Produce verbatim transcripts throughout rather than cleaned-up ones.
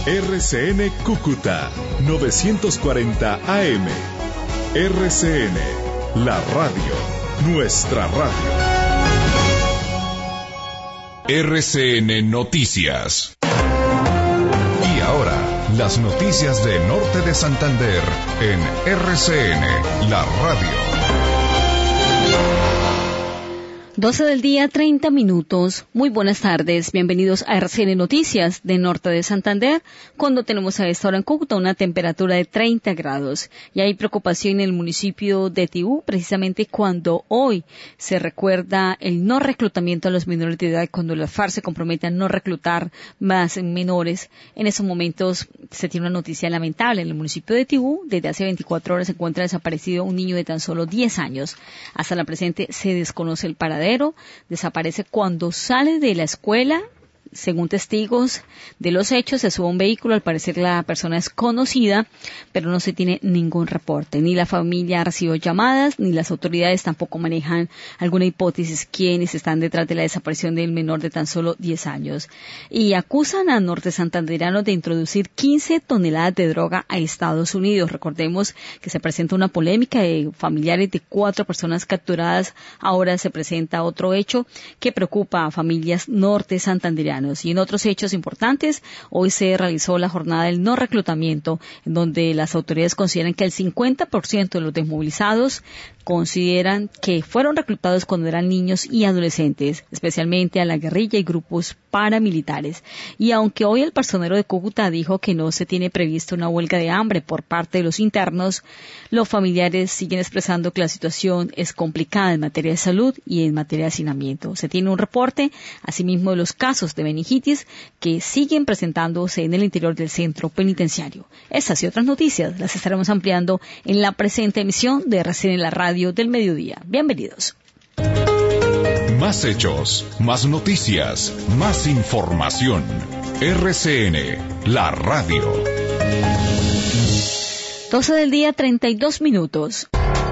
R C N Cúcuta novecientos cuarenta A M. R C N, la radio, nuestra radio. R C N Noticias. Y ahora, las noticias de Norte de Santander en R C N, la radio. doce del día, treinta minutos. Muy buenas tardes. Bienvenidos a R C N Noticias de Norte de Santander, cuando tenemos a esta hora en Cúcuta una temperatura de treinta grados. Y hay preocupación en el municipio de Tibú, precisamente cuando hoy se recuerda el no reclutamiento a los menores de edad, cuando la FARC se compromete a no reclutar más menores. En esos momentos se tiene una noticia lamentable. En el municipio de Tibú, desde hace veinticuatro horas se encuentra desaparecido un niño de tan solo diez años. Hasta la presente se desconoce el paradero. Desaparece cuando sale de la escuela. Según testigos de los hechos, se sube a un vehículo. Al parecer la persona es conocida, pero no se tiene ningún reporte. Ni la familia ha recibido llamadas, ni las autoridades tampoco manejan alguna hipótesis quiénes están detrás de la desaparición del menor de tan solo diez años. Y acusan a norte santanderianos de introducir quince toneladas de droga a Estados Unidos. Recordemos que se presenta una polémica de familiares de cuatro personas capturadas. Ahora se presenta otro hecho que preocupa a familias norte santanderianas. Y en otros hechos importantes, hoy se realizó la jornada del no reclutamiento, en donde las autoridades consideran que el cincuenta por ciento de los desmovilizados consideran que fueron reclutados cuando eran niños y adolescentes, especialmente a la guerrilla y grupos paramilitares. Y aunque hoy el personero de Cúcuta dijo que no se tiene previsto una huelga de hambre por parte de los internos, los familiares siguen expresando que la situación es complicada en materia de salud y en materia de hacinamiento. Se tiene un reporte, asimismo, de los casos de meningitis que siguen presentándose en el interior del centro penitenciario. Estas y otras noticias las estaremos ampliando en la presente emisión de R C N, la radio del mediodía. Bienvenidos. Más hechos, más noticias, más información. R C N, la radio. doce del día, treinta y dos minutos.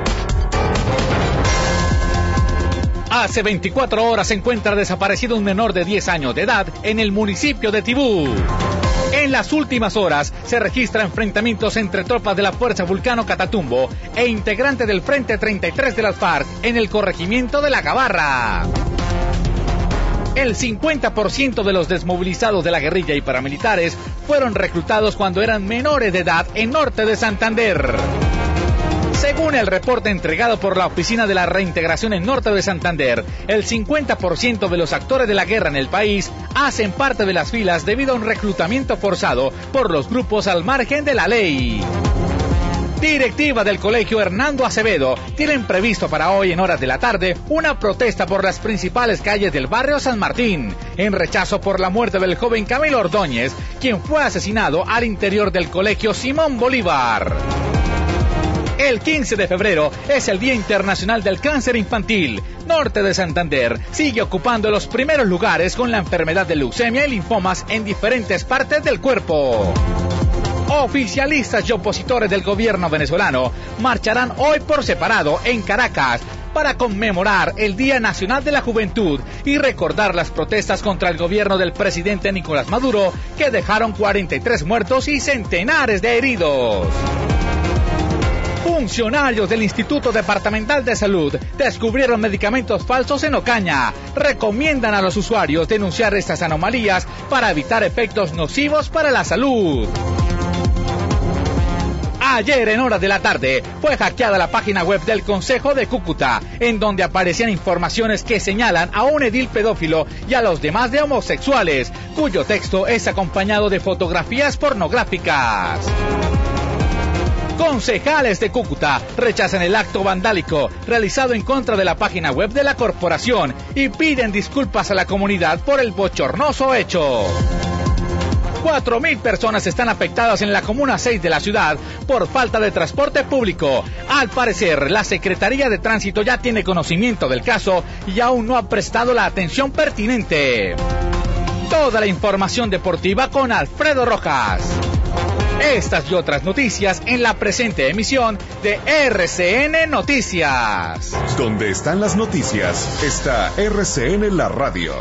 Hace veinticuatro horas se encuentra desaparecido un menor de diez años de edad en el municipio de Tibú. En las últimas horas se registran enfrentamientos entre tropas de la Fuerza Vulcano Catatumbo e integrantes del Frente treinta y tres de las FARC en el corregimiento de La Gabarra. El cincuenta por ciento de los desmovilizados de la guerrilla y paramilitares fueron reclutados cuando eran menores de edad en norte de Santander. Según el reporte entregado por la Oficina de la Reintegración en Norte de Santander, el cincuenta por ciento de los actores de la guerra en el país hacen parte de las filas debido a un reclutamiento forzado por los grupos al margen de la ley. Directiva del Colegio Hernando Acevedo tienen previsto para hoy en horas de la tarde una protesta por las principales calles del barrio San Martín, en rechazo por la muerte del joven Camilo Ordóñez, quien fue asesinado al interior del Colegio Simón Bolívar. El quince de febrero es el Día Internacional del Cáncer Infantil. Norte de Santander sigue ocupando los primeros lugares con la enfermedad de leucemia y linfomas en diferentes partes del cuerpo. Oficialistas y opositores del gobierno venezolano marcharán hoy por separado en Caracas para conmemorar el Día Nacional de la Juventud y recordar las protestas contra el gobierno del presidente Nicolás Maduro, que dejaron cuarenta y tres muertos y centenares de heridos. Funcionarios del Instituto Departamental de Salud descubrieron medicamentos falsos en Ocaña. Recomiendan a los usuarios denunciar estas anomalías para evitar efectos nocivos para la salud. Ayer en horas de la tarde fue hackeada la página web del Consejo de Cúcuta, en donde aparecían informaciones que señalan a un edil pedófilo y a los demás de homosexuales, cuyo texto es acompañado de fotografías pornográficas. Concejales de Cúcuta rechazan el acto vandálico realizado en contra de la página web de la corporación y piden disculpas a la comunidad por el bochornoso hecho. Cuatro mil personas están afectadas en la Comuna seis de la ciudad por falta de transporte público. Al parecer, la Secretaría de Tránsito ya tiene conocimiento del caso y aún no ha prestado la atención pertinente. Toda la información deportiva con Alfredo Rojas. Estas y otras noticias en la presente emisión de R C N Noticias. Donde están las noticias, está R C N la radio.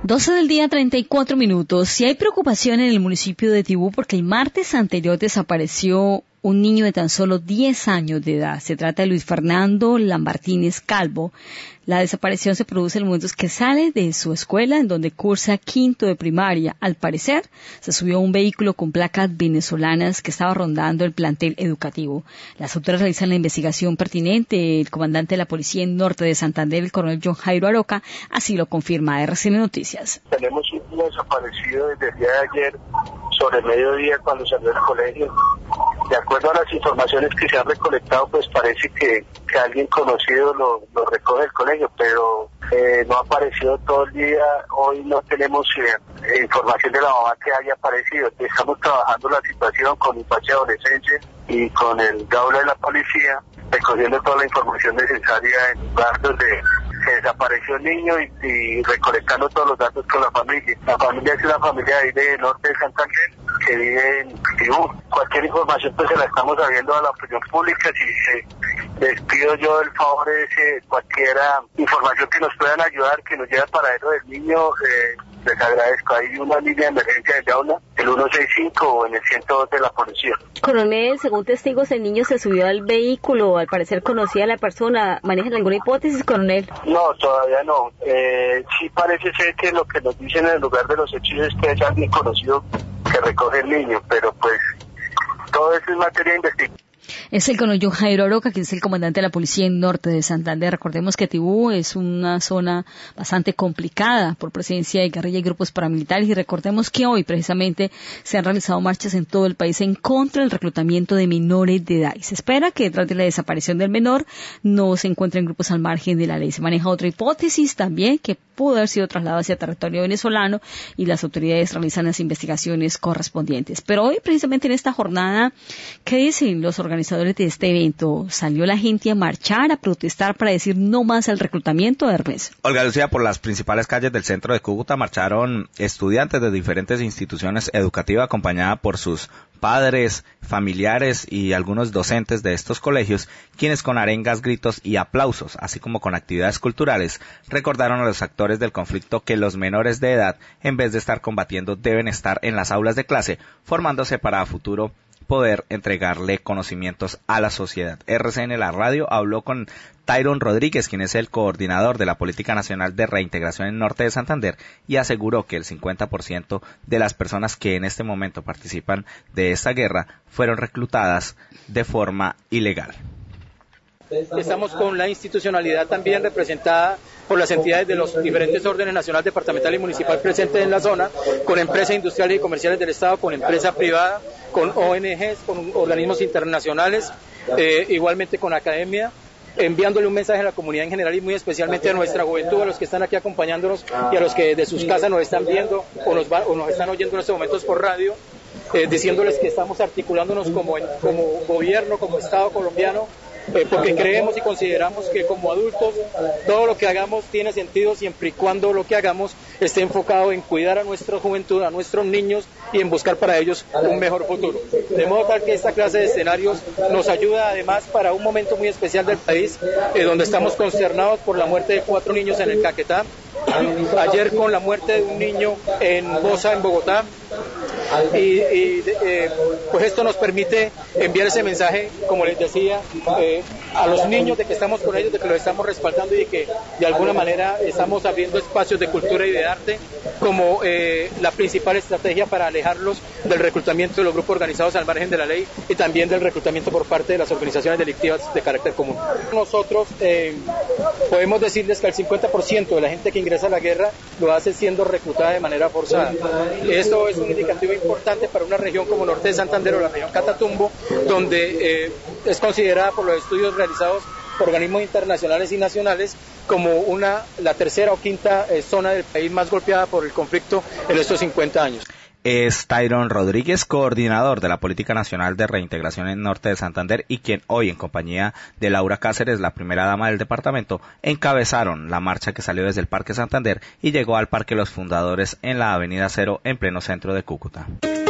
doce del día, treinta y cuatro minutos. Si hay preocupación en el municipio de Tibú porque el martes anterior desapareció un niño de tan solo diez años de edad. Se trata de Luis Fernando Lambartínez Calvo. La desaparición se produce en el momento que sale de su escuela, en donde cursa quinto de primaria. Al parecer, se subió a un vehículo con placas venezolanas que estaba rondando el plantel educativo. Las autoridades realizan la investigación pertinente. El comandante de la Policía en Norte de Santander, el coronel John Jairo Aroca, así lo confirma a R C N Noticias. Tenemos un niño desaparecido desde el día de ayer, sobre el mediodía, cuando salió del colegio. De acuerdo a las informaciones que se han recolectado, pues parece que, que alguien conocido lo, lo recoge del colegio, pero eh, no ha aparecido todo el día. Hoy no tenemos eh, información de la mamá que haya aparecido. Estamos trabajando la situación con un parche de adolescencia y con el gaula de la policía, recogiendo toda la información necesaria en el lugar donde se desapareció el niño y, y recolectando todos los datos con la familia. La familia es una familia ahí de Norte de Santander que vive en Tibú. Cualquier información pues se la estamos sabiendo a la opinión pública. Si se, les pido yo el favor de ese, cualquier información que nos puedan ayudar, que nos lleve al paradero del niño, eh, les agradezco. Hay una línea de emergencia de Yauna, el ciento sesenta y cinco o en el ciento dos de la policía. Coronel, según testigos, el niño se subió al vehículo, al parecer conocía a la persona. ¿Manejan alguna hipótesis, coronel? No, todavía no. Eh, sí parece ser que lo que nos dicen en el lugar de los hechos es que es alguien conocido que recoge el niño, pero pues todo eso es materia de investigación. Es el coronel John Jairo Aroca, que es el comandante de la Policía en Norte de Santander. Recordemos que Tibú es una zona bastante complicada por presencia de guerrilla y grupos paramilitares, y recordemos que hoy precisamente se han realizado marchas en todo el país en contra del reclutamiento de menores de edad. Y se espera que detrás de la desaparición del menor no se encuentren grupos al margen de la ley. Se maneja otra hipótesis también, que pudo haber sido trasladado hacia territorio venezolano, y las autoridades realizan las investigaciones correspondientes. Pero hoy, precisamente en esta jornada, ¿qué dicen los organizadores de este evento? ¿Salió la gente a marchar, a protestar para decir no más al reclutamiento, Hermes? Olga Lucía, por las principales calles del centro de Cúcuta marcharon estudiantes de diferentes instituciones educativas, acompañada por sus padres, familiares y algunos docentes de estos colegios, quienes con arengas, gritos y aplausos, así como con actividades culturales, recordaron a los actores del conflicto que los menores de edad, en vez de estar combatiendo, deben estar en las aulas de clase, formándose para a futuro poder entregarle conocimientos a la sociedad. R C N, la radio, habló con Tyron Rodríguez, quien es el coordinador de la Política Nacional de Reintegración en Norte de Santander, y aseguró que el cincuenta por ciento de las personas que en este momento participan de esta guerra fueron reclutadas de forma ilegal. Estamos con la institucionalidad también representada por las entidades de los diferentes órdenes nacional, departamental y municipal presentes en la zona, con empresas industriales y comerciales del Estado, con empresa privada, con O N Ges, con organismos internacionales, eh, igualmente con academia, enviándole un mensaje a la comunidad en general y muy especialmente a nuestra juventud, a los que están aquí acompañándonos y a los que desde sus casas nos están viendo o nos, va, o nos están oyendo en estos momentos por radio, eh, diciéndoles que estamos articulándonos como, como gobierno, como Estado colombiano, Eh, porque creemos y consideramos que como adultos todo lo que hagamos tiene sentido siempre y cuando lo que hagamos esté enfocado en cuidar a nuestra juventud, a nuestros niños y en buscar para ellos un mejor futuro. De modo tal que esta clase de escenarios nos ayuda además para un momento muy especial del país, eh, donde estamos consternados por la muerte de cuatro niños en el Caquetá, ayer con la muerte de un niño en Bosa, en Bogotá, y, y eh, pues esto nos permite enviar ese mensaje, como les decía, eh, a los niños de que estamos con ellos, de que los estamos respaldando y de que de alguna manera estamos abriendo espacios de cultura y de arte como eh, la principal estrategia para alejarlos del reclutamiento de los grupos organizados al margen de la ley y también del reclutamiento por parte de las organizaciones delictivas de carácter común. Nosotros eh, podemos decirles que el cincuenta por ciento de la gente que ingresa a la guerra lo hace siendo reclutada de manera forzada. Esto es un indicativo importante para una región como Norte de Santander o la región Catatumbo, donde eh, es considerada por los estudios realizados por organismos internacionales y nacionales como una la tercera o quinta eh, zona del país más golpeada por el conflicto en estos cincuenta años. Es Tyron Rodríguez, coordinador de la Política Nacional de Reintegración en Norte de Santander, y quien hoy, en compañía de Laura Cáceres, la primera dama del departamento, encabezaron la marcha que salió desde el Parque Santander y llegó al Parque Los Fundadores en la Avenida Cero, en pleno centro de Cúcuta.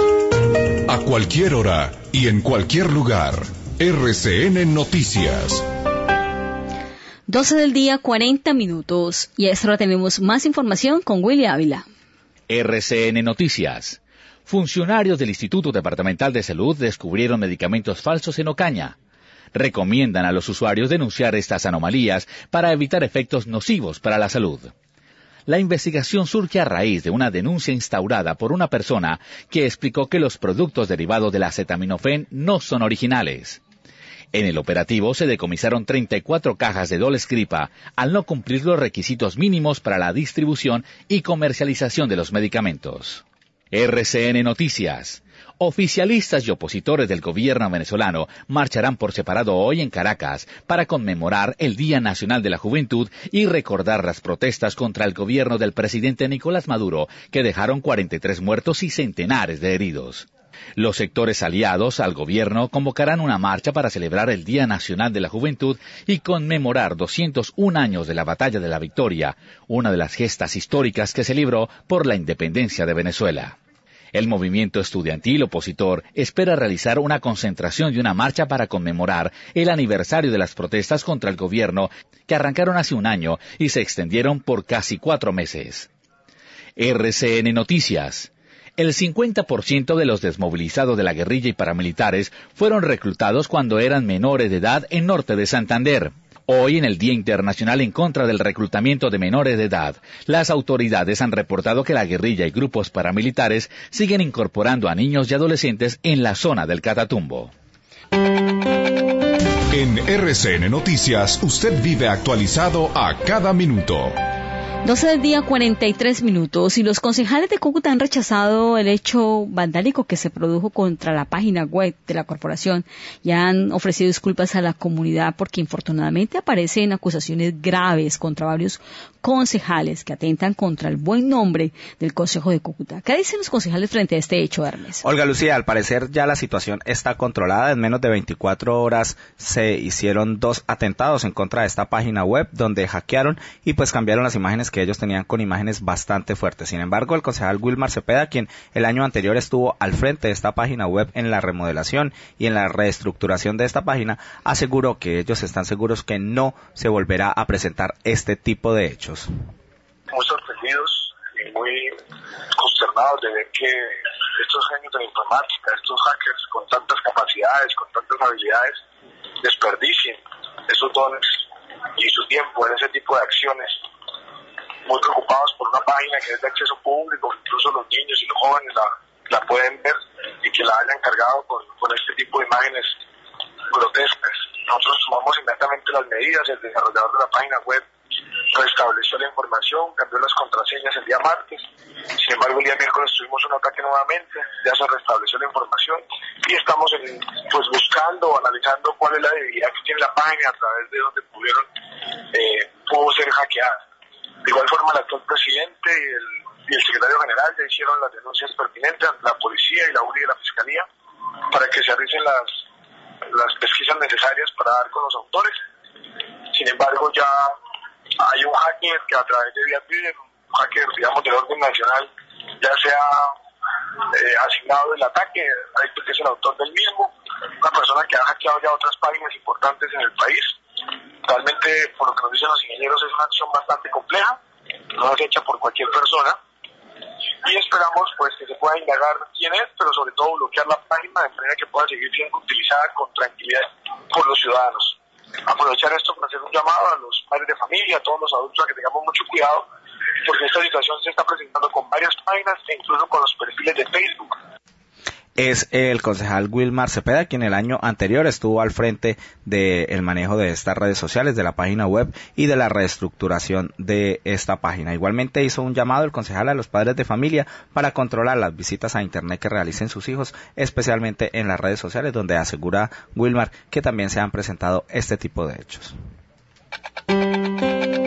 A cualquier hora y en cualquier lugar, R C N Noticias. doce del día, cuarenta minutos. Y a esta hora tenemos más información con Willy Ávila. R C N Noticias. Funcionarios del Instituto Departamental de Salud descubrieron medicamentos falsos en Ocaña. Recomiendan a los usuarios denunciar estas anomalías para evitar efectos nocivos para la salud. La investigación surge a raíz de una denuncia instaurada por una persona que explicó que los productos derivados del acetaminofén no son originales. En el operativo se decomisaron treinta y cuatro cajas de Dolescripa al no cumplir los requisitos mínimos para la distribución y comercialización de los medicamentos. R C N Noticias. Oficialistas y opositores del gobierno venezolano marcharán por separado hoy en Caracas para conmemorar el Día Nacional de la Juventud y recordar las protestas contra el gobierno del presidente Nicolás Maduro, que dejaron cuarenta y tres muertos y centenares de heridos. Los sectores aliados al gobierno convocarán una marcha para celebrar el Día Nacional de la Juventud y conmemorar doscientos un años de la Batalla de la Victoria, una de las gestas históricas que se libró por la independencia de Venezuela. El movimiento estudiantil opositor espera realizar una concentración y una marcha para conmemorar el aniversario de las protestas contra el gobierno que arrancaron hace un año y se extendieron por casi cuatro meses. R C N Noticias. El cincuenta por ciento de los desmovilizados de la guerrilla y paramilitares fueron reclutados cuando eran menores de edad en Norte de Santander. Hoy, en el Día Internacional en contra del reclutamiento de menores de edad, las autoridades han reportado que la guerrilla y grupos paramilitares siguen incorporando a niños y adolescentes en la zona del Catatumbo. En R C N Noticias, usted vive actualizado a cada minuto. doce del día, cuarenta y tres minutos, y los concejales de Cúcuta han rechazado el hecho vandálico que se produjo contra la página web de la corporación y han ofrecido disculpas a la comunidad porque infortunadamente aparecen acusaciones graves contra varios concejales que atentan contra el buen nombre del Consejo de Cúcuta. ¿Qué dicen los concejales frente a este hecho, Hermes? Olga Lucía, al parecer ya la situación está controlada. En menos de veinticuatro horas se hicieron dos atentados en contra de esta página web donde hackearon y pues cambiaron las imágenes que ellos tenían con imágenes bastante fuertes. Sin embargo, el concejal Wilmar Cepeda, quien el año anterior estuvo al frente de esta página web en la remodelación y en la reestructuración de esta página, aseguró que ellos están seguros que no se volverá a presentar este tipo de hechos. Muy sorprendidos y muy consternados de ver que estos genios de la informática, estos hackers con tantas capacidades, con tantas habilidades, desperdicien esos dones y su tiempo en ese tipo de acciones. Muy preocupados por una página que es de acceso público, incluso los niños y los jóvenes la, la pueden ver y que la hayan cargado con, con este tipo de imágenes grotescas. Nosotros tomamos inmediatamente las medidas, el desarrollador de la página web restableció la información, cambió las contraseñas el día martes, sin embargo el día miércoles tuvimos un ataque nuevamente, ya se restableció la información y estamos en, pues buscando o analizando cuál es la debilidad que tiene la página a través de donde pudieron, eh, pudo ser hackeada. De igual forma el actual presidente y el, y el secretario general ya hicieron las denuncias pertinentes ante la policía y la U R I de la Fiscalía para que se realicen las, las pesquisas necesarias para dar con los autores. Sin embargo ya hay un hacker que a través de vía Twitter, un hacker digamos del orden nacional, ya se ha eh, asignado el ataque, que es el autor del mismo, una persona que ha hackeado ya otras páginas importantes en el país. Realmente, por lo que nos dicen los ingenieros, es una acción bastante compleja, no es hecha por cualquier persona, y esperamos pues que se pueda indagar quién es, pero sobre todo bloquear la página de manera que pueda seguir siendo utilizada con tranquilidad por los ciudadanos. Aprovechar esto para hacer un llamado a los padres de familia, a todos los adultos, a que tengamos mucho cuidado, porque esta situación se está presentando con varias páginas e incluso con los perfiles de Facebook. Es el concejal Wilmar Cepeda, quien el año anterior estuvo al frente del manejo de estas redes sociales, de la página web y de la reestructuración de esta página. Igualmente hizo un llamado el concejal a los padres de familia para controlar las visitas a internet que realicen sus hijos, especialmente en las redes sociales, donde asegura Wilmar que también se han presentado este tipo de hechos.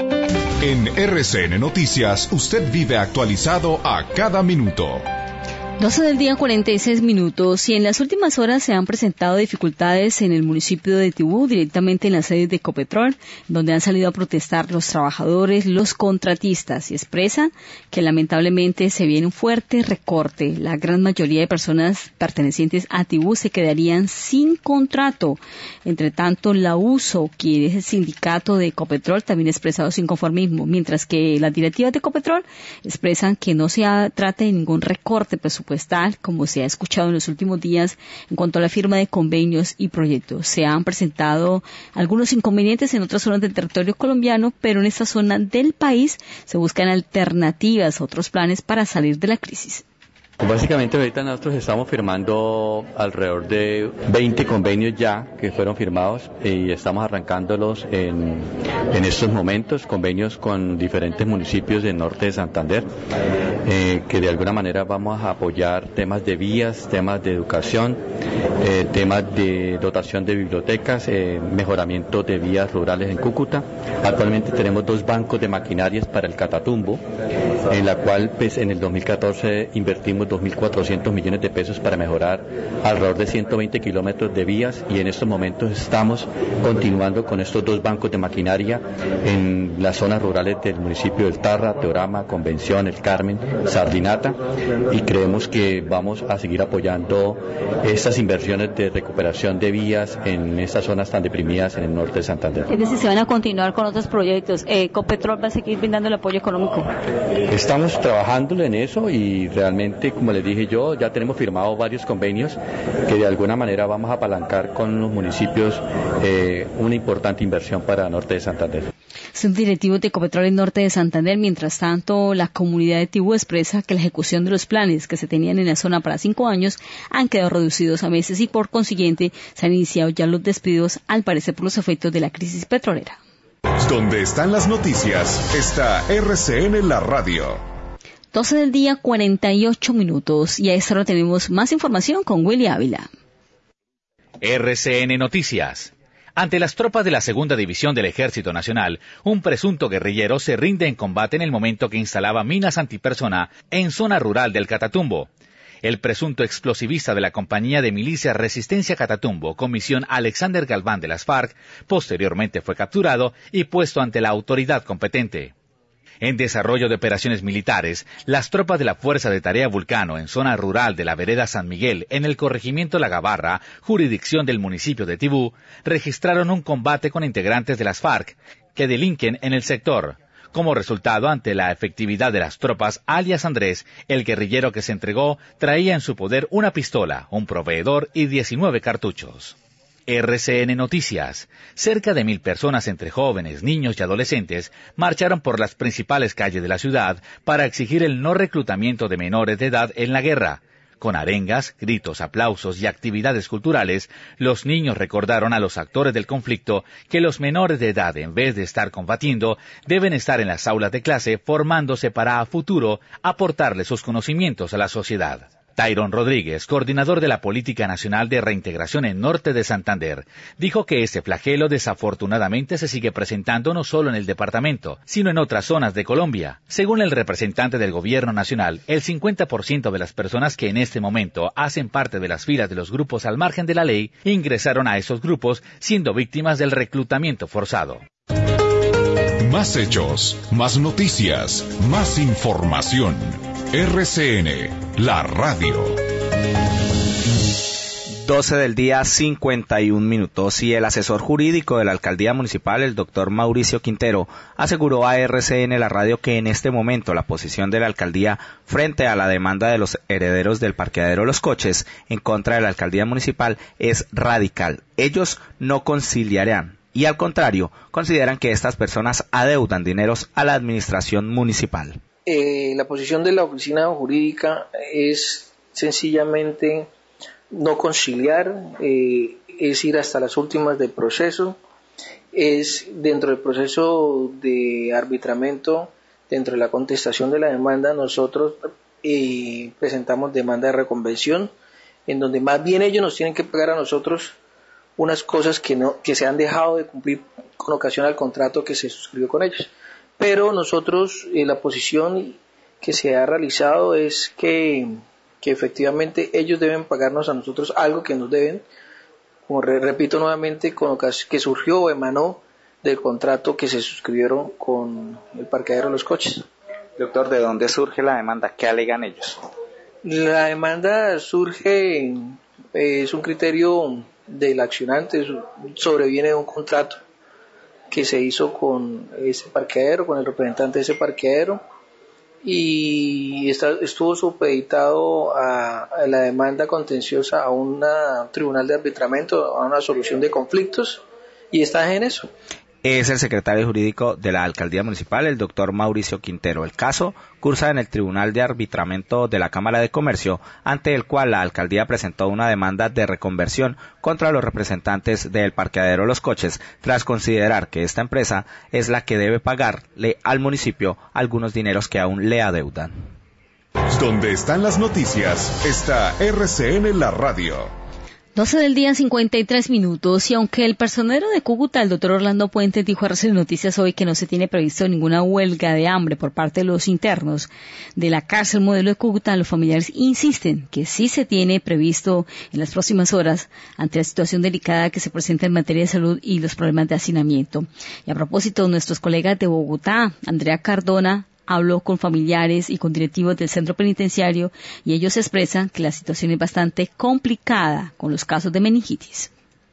En R C N Noticias, usted vive actualizado a cada minuto. doce del día, cuarenta y seis minutos, y en las últimas horas se han presentado dificultades en el municipio de Tibú, directamente en la sede de Ecopetrol, donde han salido a protestar los trabajadores, los contratistas, y expresan que lamentablemente se viene un fuerte recorte. La gran mayoría de personas pertenecientes a Tibú se quedarían sin contrato. Entre tanto, la U S O, que es el sindicato de Ecopetrol, también ha expresado su inconformismo, mientras que las directivas de Ecopetrol expresan que no se trata de ningún recorte presupuestario, como se ha escuchado en los últimos días en cuanto a la firma de convenios y proyectos. Se han presentado algunos inconvenientes en otras zonas del territorio colombiano, pero en esta zona del país se buscan alternativas, otros planes para salir de la crisis. Básicamente ahorita nosotros estamos firmando alrededor de veinte convenios ya que fueron firmados y estamos arrancándolos en, en estos momentos, convenios con diferentes municipios del norte de Santander, eh, que de alguna manera vamos a apoyar temas de vías, temas de educación, eh, temas de dotación de bibliotecas, eh, mejoramiento de vías rurales en Cúcuta. Actualmente tenemos dos bancos de maquinarias para el Catatumbo, en la cual pues, en el dos mil catorce invertimos dos mil cuatrocientos millones de pesos para mejorar alrededor de ciento veinte kilómetros de vías, y en estos momentos estamos continuando con estos dos bancos de maquinaria en las zonas rurales del municipio del Tarra, Teorama, Convención, El Carmen, Sardinata, y creemos que vamos a seguir apoyando estas inversiones de recuperación de vías en estas zonas tan deprimidas en el norte de Santander. Es decir, se van a continuar con otros proyectos. Eh, Ecopetrol va a seguir brindando el apoyo económico. Estamos trabajando en eso y realmente, como les dije yo, ya tenemos firmado varios convenios que de alguna manera vamos a apalancar con los municipios eh, una importante inversión para el norte de Santander. Son directivos de Ecopetrol en norte de Santander. Mientras tanto, la comunidad de Tibú expresa que la ejecución de los planes que se tenían en la zona para cinco años han quedado reducidos a meses y por consiguiente se han iniciado ya los despidos, al parecer por los efectos de la crisis petrolera. Donde están las noticias, está R C N La Radio. doce del día, cuarenta y ocho minutos, y a esta hora tenemos más información con Willy Ávila. R C N Noticias. Ante las tropas de la Segunda División del Ejército Nacional, un presunto guerrillero se rinde en combate en el momento que instalaba minas antipersona en zona rural del Catatumbo. El presunto explosivista de la compañía de milicias Resistencia Catatumbo, comisión Alexander Galván de las FARC, posteriormente fue capturado y puesto ante la autoridad competente. En desarrollo de operaciones militares, las tropas de la Fuerza de Tarea Vulcano en zona rural de la vereda San Miguel, en el corregimiento La Gabarra, jurisdicción del municipio de Tibú, registraron un combate con integrantes de las FARC, que delinquen en el sector. Como resultado, ante la efectividad de las tropas, alias Andrés, el guerrillero que se entregó, traía en su poder una pistola, un proveedor y diecinueve cartuchos. R C N Noticias. Cerca de mil personas entre jóvenes, niños y adolescentes marcharon por las principales calles de la ciudad para exigir el no reclutamiento de menores de edad en la guerra. Con arengas, gritos, aplausos y actividades culturales, los niños recordaron a los actores del conflicto que los menores de edad, en vez de estar combatiendo, deben estar en las aulas de clase formándose para a futuro aportarle sus conocimientos a la sociedad. Tyron Rodríguez, coordinador de la Política Nacional de Reintegración en Norte de Santander, dijo que este flagelo desafortunadamente se sigue presentando no solo en el departamento, sino en otras zonas de Colombia. Según el representante del Gobierno Nacional, el cincuenta por ciento de las personas que en este momento hacen parte de las filas de los grupos al margen de la ley ingresaron a esos grupos siendo víctimas del reclutamiento forzado. Más hechos, más noticias, más información. R C N, la radio. doce del día, cincuenta y un minutos, y el asesor jurídico de la Alcaldía Municipal, el doctor Mauricio Quintero, aseguró a R C N La Radio que en este momento la posición de la Alcaldía frente a la demanda de los herederos del parqueadero Los Coches en contra de la Alcaldía Municipal es radical. Ellos no conciliarán y al contrario, consideran que estas personas adeudan dineros a la administración municipal. Eh, la posición de la oficina jurídica es sencillamente no conciliar, eh, es ir hasta las últimas del proceso, es dentro del proceso de arbitramiento, dentro de la contestación de la demanda, nosotros eh, presentamos demanda de reconvención, en donde más bien ellos nos tienen que pagar a nosotros unas cosas que no que se han dejado de cumplir con ocasión al contrato que se suscribió con ellos. Pero nosotros, eh, la posición que se ha realizado es que que efectivamente ellos deben pagarnos a nosotros algo que nos deben, como re, repito nuevamente, con lo que surgió o emanó del contrato que se suscribieron con el parqueadero de los coches. Doctor, ¿de dónde surge la demanda? ¿Qué alegan ellos? La demanda surge, eh, es un criterio del accionante, sobreviene de un contrato que se hizo con ese parqueadero, con el representante de ese parqueadero, y está, estuvo supeditado a, a la demanda contenciosa a un tribunal de arbitramiento, a una solución de conflictos, y está en eso. Es el secretario jurídico de la Alcaldía Municipal, el doctor Mauricio Quintero. El caso cursa en el Tribunal de Arbitramiento de la Cámara de Comercio, ante el cual la Alcaldía presentó una demanda de reconversión contra los representantes del parqueadero Los Coches, tras considerar que esta empresa es la que debe pagarle al municipio algunos dineros que aún le adeudan. Donde están las noticias, está R C N La Radio. doce del día, cincuenta y tres minutos, y aunque el personero de Cúcuta, el doctor Orlando Puente, dijo a R C N Noticias hoy que no se tiene previsto ninguna huelga de hambre por parte de los internos de la cárcel modelo de Cúcuta, los familiares insisten que sí se tiene previsto en las próximas horas ante la situación delicada que se presenta en materia de salud y los problemas de hacinamiento. Y a propósito, nuestros colegas de Bogotá, Andrea Cardona, habló con familiares y con directivos del centro penitenciario y ellos expresan que la situación es bastante complicada con los casos de meningitis.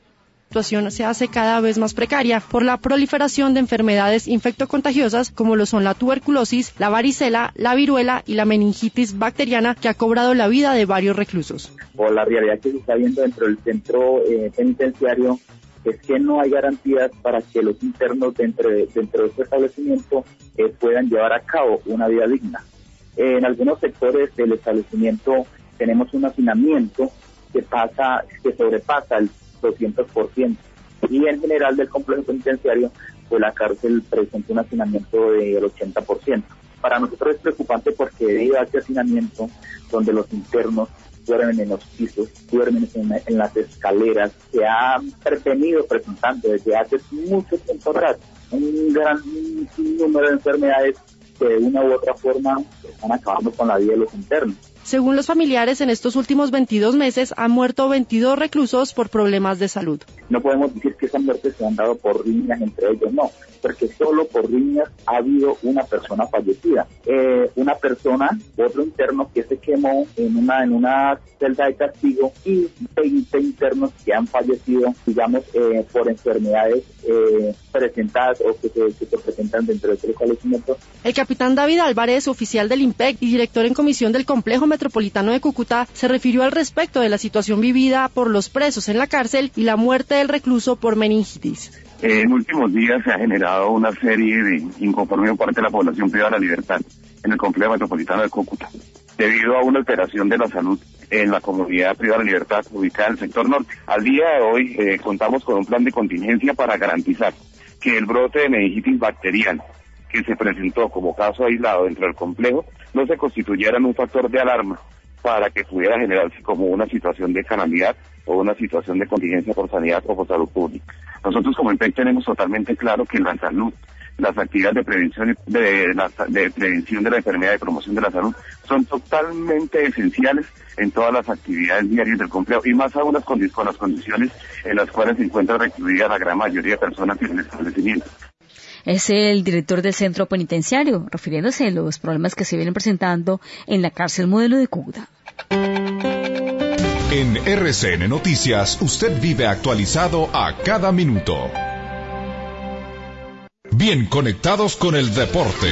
La situación se hace cada vez más precaria por la proliferación de enfermedades infectocontagiosas como lo son la tuberculosis, la varicela, la viruela y la meningitis bacteriana, que ha cobrado la vida de varios reclusos. O la realidad que se está viendo dentro del centro eh, penitenciario es que no hay garantías para que los internos dentro de, dentro de este establecimiento eh, puedan llevar a cabo una vida digna. Eh, en algunos sectores del establecimiento tenemos un hacinamiento que pasa, que sobrepasa el doscientos por ciento, y en general del complejo penitenciario, pues la cárcel presenta un hacinamiento del ochenta por ciento. Para nosotros es preocupante porque debido a este hacinamiento, donde los internos duermen en los pisos, duermen en, en las escaleras, se ha venido presentando desde hace mucho tiempo atrás un gran número de enfermedades que de una u otra forma están acabando con la vida de los internos. Según los familiares, en estos últimos veintidós meses han muerto veintidós reclusos por problemas de salud. No podemos decir que esas muertes se han dado por riñas entre ellos, no, porque solo por riñas ha habido una persona fallecida. Eh, una persona, otro interno que se quemó en una en una celda de castigo, y veinte internos que han fallecido, digamos, eh, por enfermedades eh, presentadas o que se, que se presentan dentro de este establecimiento. El capitán David Álvarez, oficial del IMPEC y director en comisión del Complejo Metropolitano de Cúcuta, se refirió al respecto de la situación vivida por los presos en la cárcel y la muerte del recluso por meningitis. En últimos días se ha generado una serie de inconformidad por parte de la población privada de la libertad en el Complejo Metropolitano de Cúcuta, debido a una alteración de la salud en la comunidad privada de la libertad ubicada en el sector norte. Al día de hoy eh, contamos con un plan de contingencia para garantizar que el brote de meningitis bacteriana que se presentó como caso aislado dentro del complejo no se constituyera en un factor de alarma para que pudiera generarse como una situación de calamidad o una situación de contingencia por sanidad o por salud pública. Nosotros como IMPEC tenemos totalmente claro que la salud, las actividades de prevención de, de, la, de prevención de la enfermedad y promoción de la salud son totalmente esenciales en todas las actividades diarias del complejo, y más aún las con, con las condiciones en las cuales se encuentra recluida la gran mayoría de personas en el establecimiento. Es el director del centro penitenciario, refiriéndose a los problemas que se vienen presentando en la cárcel modelo de Cúcuta. En R C N Noticias, usted vive actualizado a cada minuto. Bien conectados con el deporte.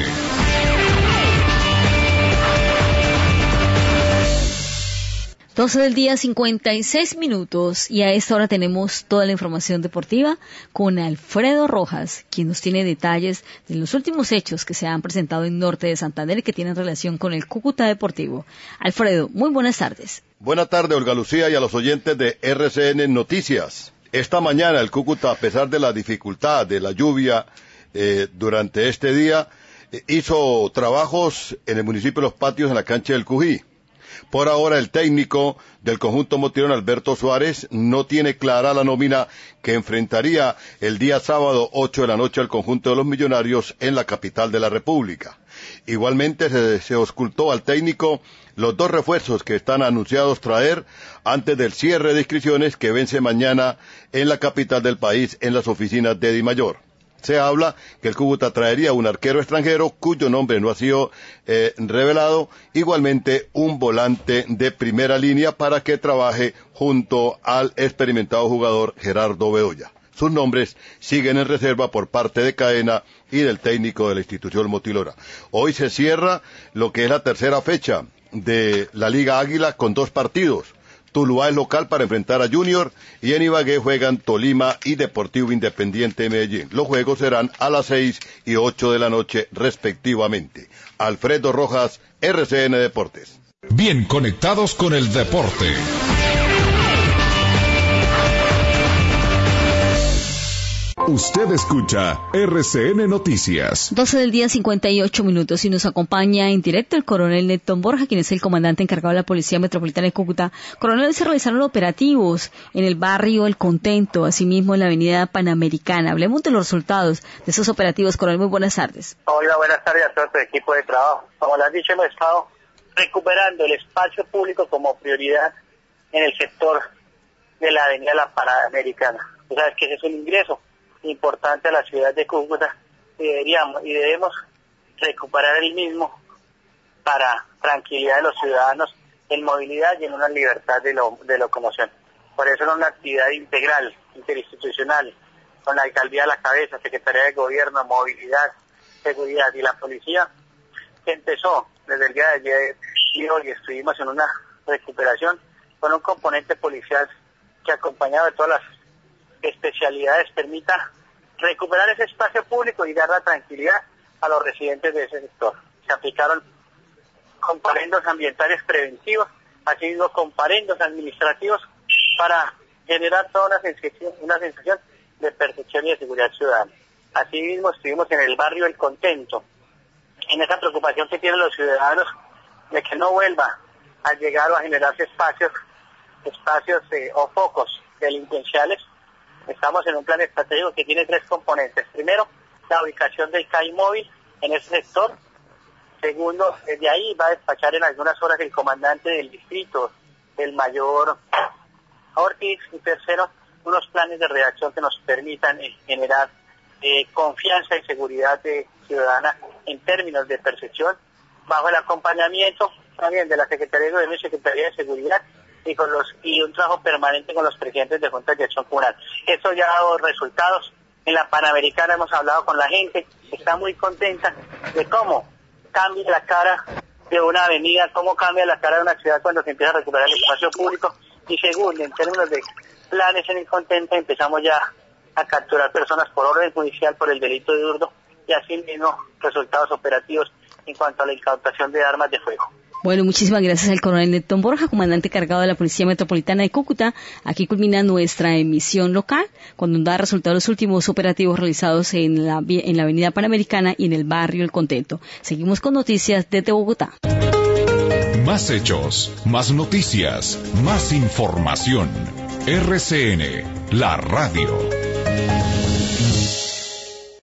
doce del día, cincuenta y seis minutos, y a esta hora tenemos toda la información deportiva con Alfredo Rojas, quien nos tiene detalles de los últimos hechos que se han presentado en Norte de Santander y que tienen relación con el Cúcuta Deportivo. Alfredo, muy buenas tardes. Buenas tardes, Olga Lucía, y a los oyentes de R C N Noticias. Esta mañana el Cúcuta, a pesar de la dificultad de la lluvia eh, durante este día, eh, hizo trabajos en el municipio de Los Patios, en la cancha del Cují. Por ahora, el técnico del conjunto motilón, Alberto Suárez, no tiene clara la nómina que enfrentaría el día sábado ocho de la noche al conjunto de los Millonarios en la capital de la República. Igualmente se, se auscultó al técnico los dos refuerzos que están anunciados traer antes del cierre de inscripciones que vence mañana en la capital del país en las oficinas de Dimayor. Se habla que el Cúcuta traería un arquero extranjero cuyo nombre no ha sido eh, revelado, igualmente un volante de primera línea para que trabaje junto al experimentado jugador Gerardo Bedoya. Sus nombres siguen en reserva por parte de Cadena y del técnico de la institución motilora. Hoy se cierra lo que es la tercera fecha de la Liga Águila con dos partidos. Tuluá es local para enfrentar a Junior y en Ibagué juegan Tolima y Deportivo Independiente de Medellín. Los juegos serán a las seis y ocho de la noche respectivamente. Alfredo Rojas, R C N Deportes. Bien conectados con el deporte. Usted escucha R C N Noticias. doce del día, cincuenta y ocho minutos, y nos acompaña en directo el coronel Néstor Borja, quien es el comandante encargado de la Policía Metropolitana de Cúcuta. Coronel, se realizaron operativos en el barrio El Contento, asimismo en la avenida Panamericana. Hablemos de los resultados de esos operativos. Coronel, muy buenas tardes. Hola, buenas tardes a todo tu equipo de trabajo. Como lo has dicho, hemos estado recuperando el espacio público como prioridad en el sector de la avenida La Panamericana. Tú sabes que ese es un ingreso importante a la ciudad de Cúcuta y deberíamos y debemos recuperar el mismo para tranquilidad de los ciudadanos en movilidad y en una libertad de, lo, de locomoción. Por eso es una actividad integral, interinstitucional, con la alcaldía a la cabeza, Secretaría de Gobierno, Movilidad, Seguridad y la Policía, que empezó desde el día de ayer y hoy estuvimos en una recuperación con un componente policial que, acompañado de todas las especialidades, permita recuperar ese espacio público y dar la tranquilidad a los residentes de ese sector. Se aplicaron comparendos ambientales preventivos, así mismo comparendos administrativos para generar toda una sensación, una sensación de percepción y de seguridad ciudadana. Asimismo estuvimos en el barrio El Contento, en esa preocupación que tienen los ciudadanos de que no vuelva a llegar o a generarse espacios, espacios eh, o focos delincuenciales. Estamos en un plan estratégico que tiene tres componentes. Primero, la ubicación del C A I móvil en ese sector. Segundo, desde ahí va a despachar en algunas horas el comandante del distrito, el mayor Ortiz. Y tercero, unos planes de redacción que nos permitan eh, generar eh, confianza y seguridad eh, ciudadana en términos de percepción, bajo el acompañamiento también de la Secretaría de Gobierno y Secretaría de Seguridad, y con los y un trabajo permanente con los presidentes de Juntas de Acción Comunal. Eso ya ha dado resultados. En la Panamericana hemos hablado con la gente, está muy contenta de cómo cambia la cara de una avenida, cómo cambia la cara de una ciudad cuando se empieza a recuperar el espacio público. Y segundo, en términos de planes en el Contento, empezamos ya a capturar personas por orden judicial por el delito de hurto y así mismo resultados operativos en cuanto a la incautación de armas de fuego. Bueno, muchísimas gracias al coronel Néstor Borja, comandante encargado de la Policía Metropolitana de Cúcuta. Aquí culmina nuestra emisión local, cuando da resultados los últimos operativos realizados en la, en la avenida Panamericana y en el barrio El Contento. Seguimos con noticias desde Bogotá. Más hechos, más noticias, más información. R C N, la radio.